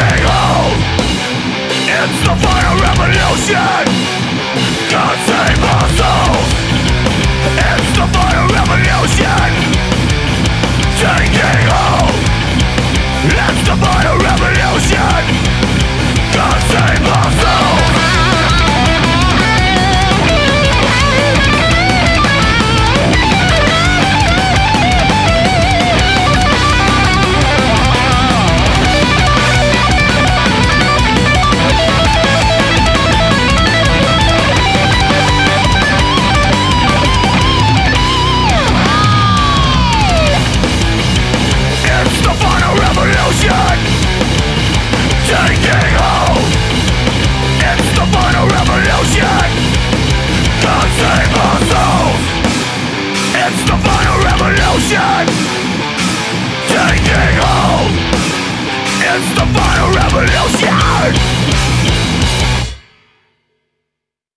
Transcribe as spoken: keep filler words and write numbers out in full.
taking hold. It's the final revolution. God save our souls. It's the final revolution. Taking hold. It's the final revolution. God save our souls. Taking hold. It's the final revolution. God save our souls. It's the final revolution. Taking hold. It's the